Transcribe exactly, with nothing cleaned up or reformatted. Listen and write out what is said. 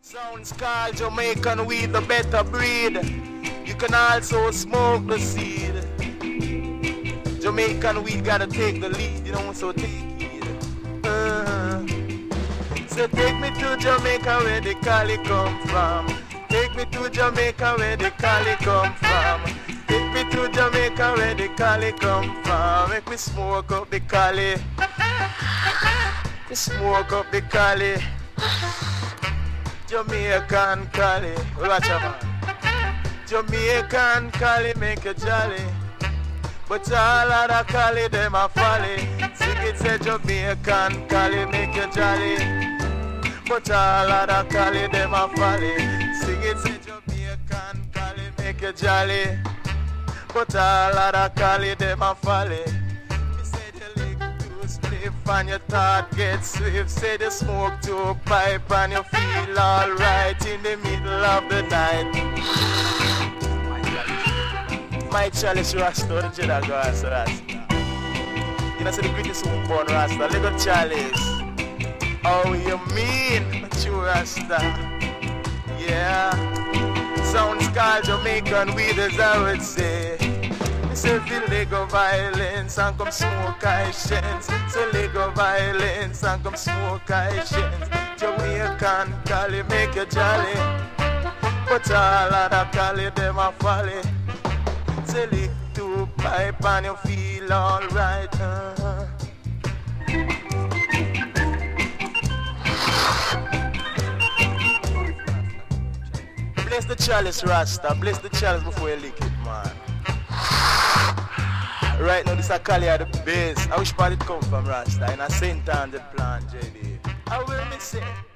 Sounds called Jamaican weed, the better breed. You can also smoke the seed. Jamaican weed gotta take the lead, you know, so take it. Uh-huh. So take me to Jamaica where the Cali come from. Take me to Jamaica where the Cali come from. Take me to Jamaica where the Cali come from. Make me smoke up the Cali. Me smoke up the Cali. Jamaican Cali, watch out man. Jamaican Cali make you jolly, but all of the Cali them a folly. Sing it say Jamaican Cali make you jolly, but all of the Cali them a folly. Sing it say Jamaican Cali make you jolly, but all of the Cali them a folly. Spliff and your thought get swift. Say the smoke to a pipe and you feel alright in the middle of the night. My chalice Rasta, the Jeddah Rasta, Rasta. You know, say the greatest one born Rasta, little chalice. Oh, you mean, true Rasta? Yeah. Sounds called Jamaican weed, as I would say. Say feel Lego violence and come smoke Haitians. Say Lego violence and come smoke Haitians. Jamaican Cali make you jolly, but all of the Cali them a folly. Say lick to pipe and you feel alright. Uh-huh. Bless the chalice Rasta, bless the chalice before you lick it, man. Right now, this is Cali at the base. I wish part it come from Rasta in a Saint Andrew plant, J D. I will miss it.